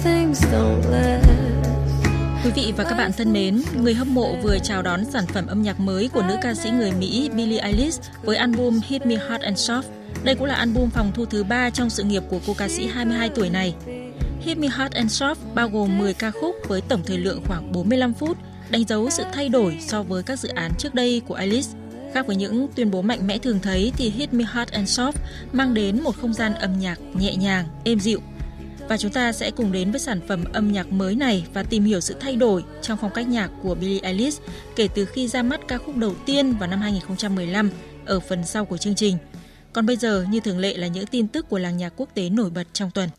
things don't last. Quý vị và các bạn thân mến, người hâm mộ vừa chào đón sản phẩm âm nhạc mới của nữ ca sĩ người Mỹ Billie Eilish với album Hit Me Hard and Soft. Đây cũng là album phòng thu thứ 3 trong sự nghiệp của cô ca sĩ 22 tuổi này. Hit Me Hard and Soft bao gồm 10 ca khúc với tổng thời lượng khoảng 45 phút, đánh dấu sự thay đổi so với các dự án trước đây của Eilish. Khác với những tuyên bố mạnh mẽ thường thấy thì Hit Me Hard and Soft mang đến một không gian âm nhạc nhẹ nhàng, êm dịu. Và chúng ta sẽ cùng đến với sản phẩm âm nhạc mới này và tìm hiểu sự thay đổi trong phong cách nhạc của Billie Eilish kể từ khi ra mắt ca khúc đầu tiên vào năm 2015 ở phần sau của chương trình. Còn bây giờ, như thường lệ là những tin tức của làng nhạc quốc tế nổi bật trong tuần.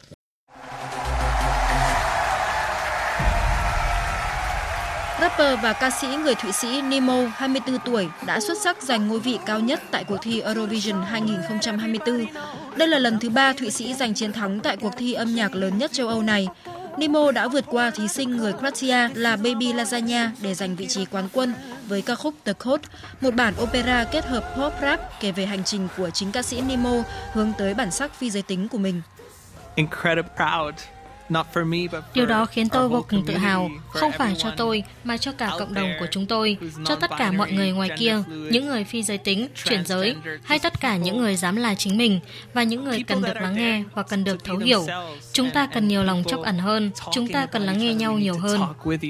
Rapper và ca sĩ người Thụy Sĩ Nemo, 24 tuổi, đã xuất sắc giành ngôi vị cao nhất tại cuộc thi Eurovision 2024. Đây là lần thứ 3 Thụy Sĩ giành chiến thắng tại cuộc thi âm nhạc lớn nhất châu Âu này. Nemo đã vượt qua thí sinh người Croatia là Baby Lasagna để giành vị trí quán quân với ca khúc The Code, một bản opera kết hợp pop rap kể về hành trình của chính ca sĩ Nemo hướng tới bản sắc phi giới tính của mình. Điều đó khiến tôi vô cùng tự hào, không phải cho tôi mà cho cả cộng đồng của chúng tôi, cho tất cả mọi người ngoài kia, những người phi giới tính, chuyển giới, hay tất cả những người dám là chính mình và những người cần được lắng nghe và cần được thấu hiểu. Chúng ta cần nhiều lòng trắc ẩn hơn, chúng ta cần lắng nghe nhau nhiều hơn.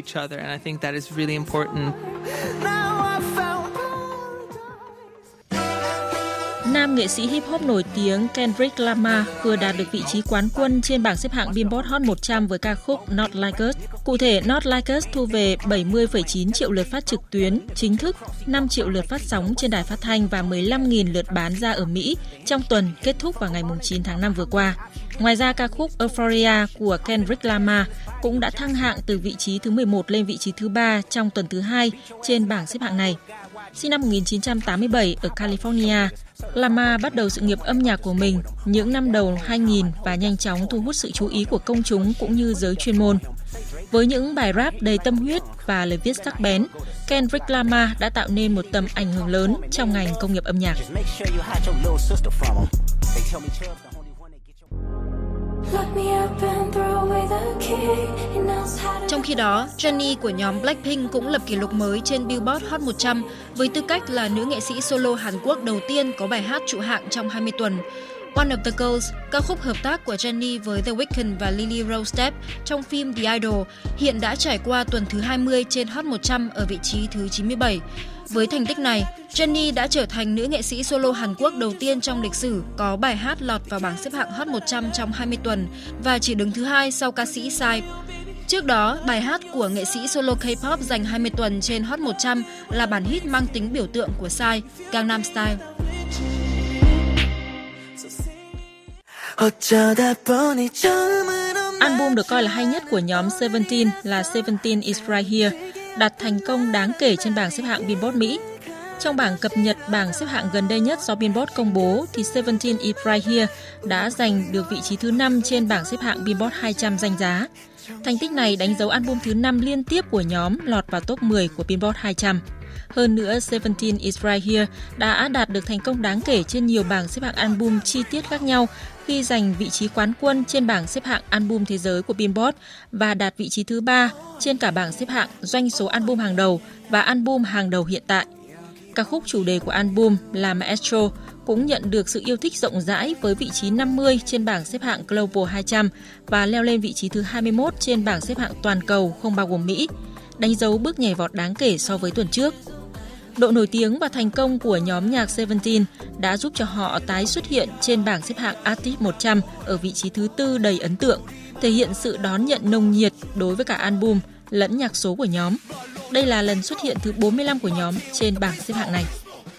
Nam nghệ sĩ hip hop nổi tiếng Kendrick Lamar vừa đạt được vị trí quán quân trên bảng xếp hạng Billboard Hot 100 với ca khúc Not Like Us. Cụ thể, Not Like Us thu về 70,9 triệu lượt phát trực tuyến chính thức, 5 triệu lượt phát sóng trên đài phát thanh và 15.000 lượt bán ra ở Mỹ trong tuần kết thúc vào ngày 9 tháng 5 vừa qua. Ngoài ra, ca khúc Euphoria của Kendrick Lamar cũng đã thăng hạng từ vị trí thứ 11 lên vị trí thứ 3 trong tuần thứ 2 trên bảng xếp hạng này. Sinh năm 1987 ở California, Lamar bắt đầu sự nghiệp âm nhạc của mình những năm đầu 2000 và nhanh chóng thu hút sự chú ý của công chúng cũng như giới chuyên môn. Với những bài rap đầy tâm huyết và lời viết sắc bén, Kendrick Lamar đã tạo nên một tầm ảnh hưởng lớn trong ngành công nghiệp âm nhạc. Trong khi đó, Jennie của nhóm Blackpink cũng lập kỷ lục mới trên Billboard Hot 100 với tư cách là nữ nghệ sĩ solo Hàn Quốc đầu tiên có bài hát trụ hạng trong 20 tuần. One of the Girls, ca khúc hợp tác của Jennie với The Weeknd và Lily Rose Depp trong phim The Idol, hiện đã trải qua tuần thứ 20 trên Hot 100 ở vị trí thứ 97. Với thành tích này, Jennie đã trở thành nữ nghệ sĩ solo Hàn Quốc đầu tiên trong lịch sử có bài hát lọt vào bảng xếp hạng Hot 100 trong 20 tuần và chỉ đứng thứ 2 sau ca sĩ Psy. Trước đó, bài hát của nghệ sĩ solo K-pop giành 20 tuần trên Hot 100 là bản hit mang tính biểu tượng của Psy, Gangnam Style. Album được coi là hay nhất của nhóm Seventeen là Seventeen Is Right Here, đạt thành công đáng kể trên bảng xếp hạng Billboard Mỹ. Trong bảng cập nhật bảng xếp hạng gần đây nhất do Billboard công bố, thì Seventeen Is Right Here đã giành được vị trí thứ 5 trên bảng xếp hạng Billboard 200 danh giá. Thành tích này đánh dấu album thứ 5 liên tiếp của nhóm lọt vào top 10 của Billboard 200. Hơn nữa, Seventeen Is Right Here đã đạt được thành công đáng kể trên nhiều bảng xếp hạng album chi tiết khác nhau khi giành vị trí quán quân trên bảng xếp hạng album thế giới của Billboard và đạt vị trí thứ 3 trên cả bảng xếp hạng doanh số album hàng đầu và album hàng đầu hiện tại. Ca khúc chủ đề của album là Maestro cũng nhận được sự yêu thích rộng rãi với vị trí 50 trên bảng xếp hạng Global 200 và leo lên vị trí thứ 21 trên bảng xếp hạng toàn cầu không bao gồm Mỹ, đánh dấu bước nhảy vọt đáng kể so với tuần trước. Độ nổi tiếng và thành công của nhóm nhạc Seventeen đã giúp cho họ tái xuất hiện trên bảng xếp hạng Artist 100 ở vị trí thứ 4 đầy ấn tượng, thể hiện sự đón nhận nồng nhiệt đối với cả album lẫn nhạc số của nhóm. Đây là lần xuất hiện thứ 45 của nhóm trên bảng xếp hạng này.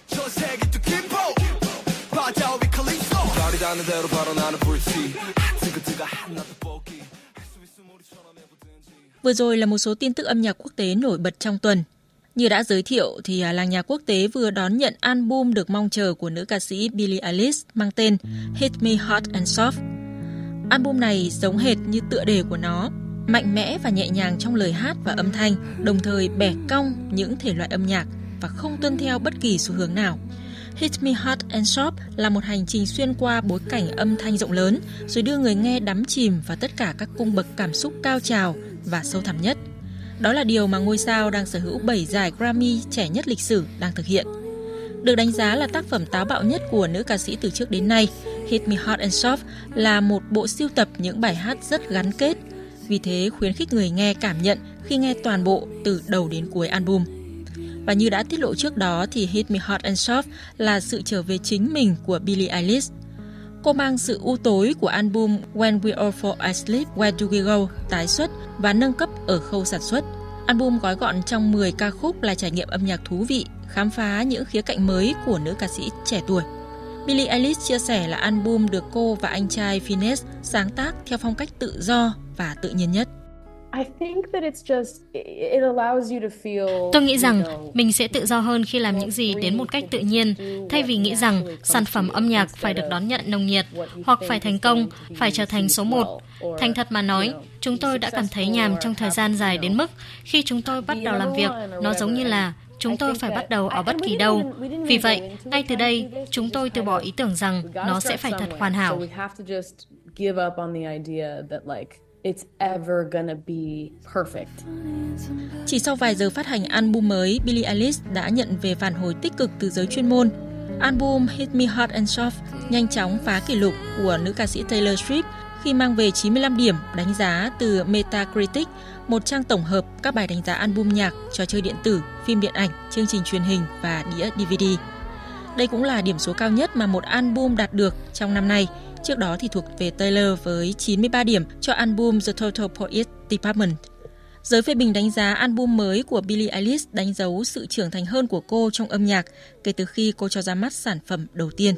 Vừa rồi là một số tin tức âm nhạc quốc tế nổi bật trong tuần. Như đã giới thiệu thì làng nhạc quốc tế vừa đón nhận album được mong chờ của nữ ca sĩ Billie Eilish mang tên Hit Me Hard and Soft. Album này giống hệt như tựa đề của nó, mạnh mẽ và nhẹ nhàng trong lời hát và âm thanh, đồng thời bẻ cong những thể loại âm nhạc và không tuân theo bất kỳ xu hướng nào. Hit Me Hard and Soft là một hành trình xuyên qua bối cảnh âm thanh rộng lớn, rồi đưa người nghe đắm chìm vào tất cả các cung bậc cảm xúc cao trào và sâu thẳm nhất. Đó là điều mà ngôi sao đang sở hữu 7 giải Grammy trẻ nhất lịch sử đang thực hiện. Được đánh giá là tác phẩm táo bạo nhất của nữ ca sĩ từ trước đến nay, Hit Me Hard and Soft là một bộ sưu tập những bài hát rất gắn kết, vì thế khuyến khích người nghe cảm nhận khi nghe toàn bộ từ đầu đến cuối album. Và như đã tiết lộ trước đó thì Hit Me Hard and Soft là sự trở về chính mình của Billie Eilish. Cô mang sự u tối của album When We All Fall Asleep, Where Do We Go tái xuất và nâng cấp ở khâu sản xuất. Album gói gọn trong 10 ca khúc là trải nghiệm âm nhạc thú vị, khám phá những khía cạnh mới của nữ ca sĩ trẻ tuổi. Billie Eilish chia sẻ là album được cô và anh trai Finneas sáng tác theo phong cách tự do và tự nhiên nhất. Tôi nghĩ rằng mình sẽ tự do hơn khi làm những gì đến một cách tự nhiên, thay vì nghĩ rằng sản phẩm âm nhạc phải được đón nhận nồng nhiệt, hoặc phải thành công, phải trở thành số 1. Thành thật mà nói, chúng tôi đã cảm thấy nhàm trong thời gian dài đến mức khi chúng tôi bắt đầu làm việc, nó giống như là chúng tôi phải bắt đầu ở bất kỳ đâu. Vì vậy, ngay từ đây, chúng tôi từ bỏ ý tưởng rằng nó sẽ phải thật hoàn hảo. Chỉ sau vài giờ phát hành album mới, Billie Eilish đã nhận về phản hồi tích cực từ giới chuyên môn. Album Hit Me Hard and Soft nhanh chóng phá kỷ lục của nữ ca sĩ Taylor Swift khi mang về 95 điểm đánh giá từ Metacritic, một trang tổng hợp các bài đánh giá album nhạc, trò chơi điện tử, phim điện ảnh, chương trình truyền hình và đĩa DVD. Đây cũng là điểm số cao nhất mà một album đạt được trong năm nay. Trước đó thì thuộc về Taylor với 93 điểm cho album The Total Poets Department. Giới phê bình đánh giá album mới của Billie Eilish đánh dấu sự trưởng thành hơn của cô trong âm nhạc kể từ khi cô cho ra mắt sản phẩm đầu tiên.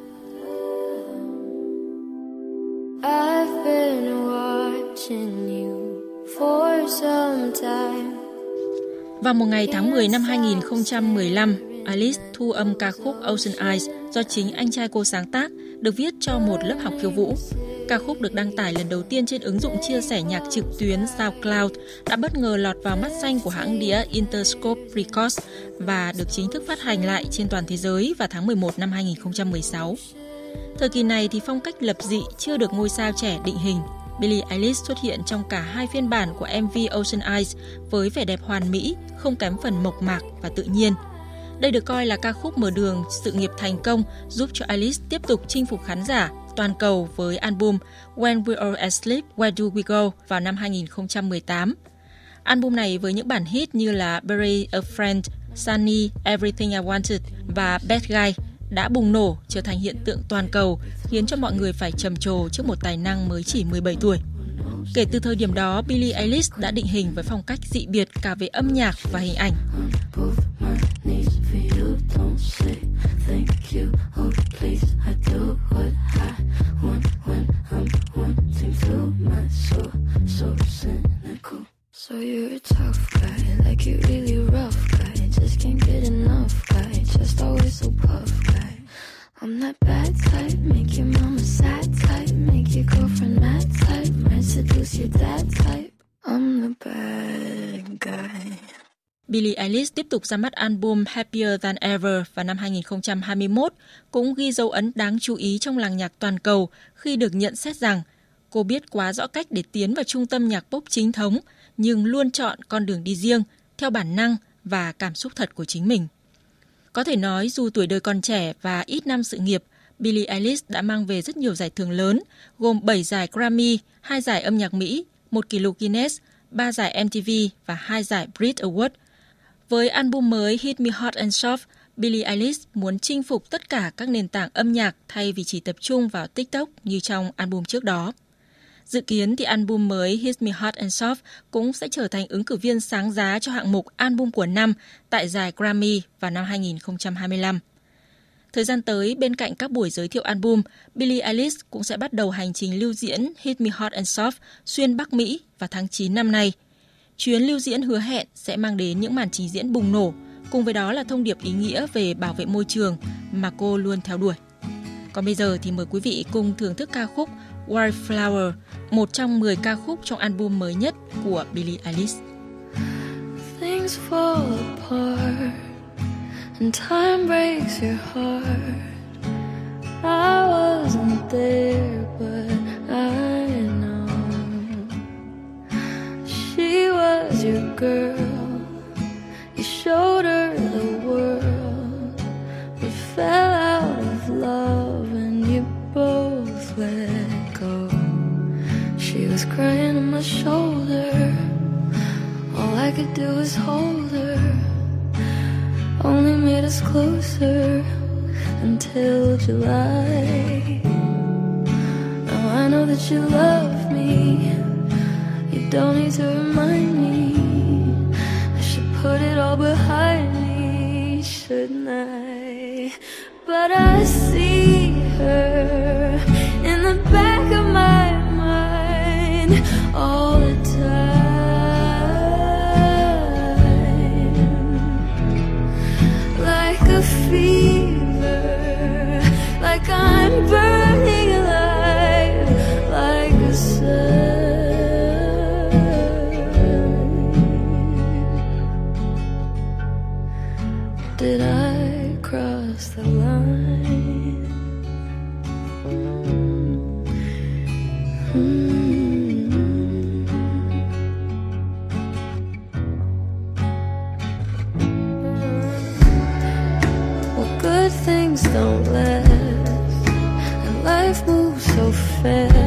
Vào một ngày tháng 10 năm 2015, Eilish thu âm ca khúc Ocean Eyes do chính anh trai cô sáng tác, được viết cho một lớp học khiêu vũ. Ca khúc được đăng tải lần đầu tiên trên ứng dụng chia sẻ nhạc trực tuyến SoundCloud đã bất ngờ lọt vào mắt xanh của hãng đĩa Interscope Records và được chính thức phát hành lại trên toàn thế giới vào tháng 11 năm 2016. Thời kỳ này thì phong cách lập dị chưa được ngôi sao trẻ định hình. Billie Eilish xuất hiện trong cả hai phiên bản của MV Ocean Eyes với vẻ đẹp hoàn mỹ, không kém phần mộc mạc và tự nhiên. Đây được coi là ca khúc mở đường sự nghiệp thành công giúp cho Eilish tiếp tục chinh phục khán giả toàn cầu với album When We All Asleep, Where Do We Go vào năm 2018. Album này với những bản hit như là Bury a Friend, Sunny, Everything I Wanted và Bad Guy đã bùng nổ trở thành hiện tượng toàn cầu, khiến cho mọi người phải trầm trồ trước một tài năng mới chỉ 17 tuổi. Kể từ thời điểm đó, Billie Eilish đã định hình với phong cách dị biệt cả về âm nhạc và hình ảnh. So you're a tough guy, like you really rough guy, just can't get enough guy, just always so puff guy. I'm that bad type, make your mama sad type, make your girlfriend mad type, might seduce your dad type. I'm the bad guy. Billie Eilish tiếp tục ra mắt album Happier Than Ever vào năm 2021, cũng ghi dấu ấn đáng chú ý trong làng nhạc toàn cầu khi được nhận xét rằng cô biết quá rõ cách để tiến vào trung tâm nhạc pop chính thống, nhưng luôn chọn con đường đi riêng, theo bản năng và cảm xúc thật của chính mình. Có thể nói dù tuổi đời còn trẻ và ít năm sự nghiệp, Billie Eilish đã mang về rất nhiều giải thưởng lớn, gồm 7 giải Grammy, 2 giải âm nhạc Mỹ, 1 kỷ lục Guinness, 3 giải MTV và 2 giải Brit Award. Với album mới Hit Me Hard and Soft, Billie Eilish muốn chinh phục tất cả các nền tảng âm nhạc thay vì chỉ tập trung vào TikTok như trong album trước đó. Dự kiến thì album mới Hit Me Hard and Soft cũng sẽ trở thành ứng cử viên sáng giá cho hạng mục album của năm tại giải Grammy vào năm 2025. Thời gian tới, bên cạnh các buổi giới thiệu album, Billie Eilish cũng sẽ bắt đầu hành trình lưu diễn Hit Me Hard and Soft xuyên Bắc Mỹ vào tháng 9 năm nay. Chuyến lưu diễn hứa hẹn sẽ mang đến những màn trình diễn bùng nổ, cùng với đó là thông điệp ý nghĩa về bảo vệ môi trường mà cô luôn theo đuổi. Còn bây giờ thì mời quý vị cùng thưởng thức ca khúc Wildflower, một trong 10 ca khúc trong album mới nhất của Billie Eilish. Things fall apart, and time breaks your heart. I wasn't there, but I know she was your girl. You showed her the world, but fell out of love and you both let go. She was crying on my shoulder, all I could do was hold her. Only made us closer until July. Now I know that you love me, you don't need to remind me. I should put it all behind me, shouldn't I? But I see her in the back of my mind all the time. Like a fever, like I'm burning alive, like a sun. Did I cross the line? Well, good things don't last, and life moves so fast.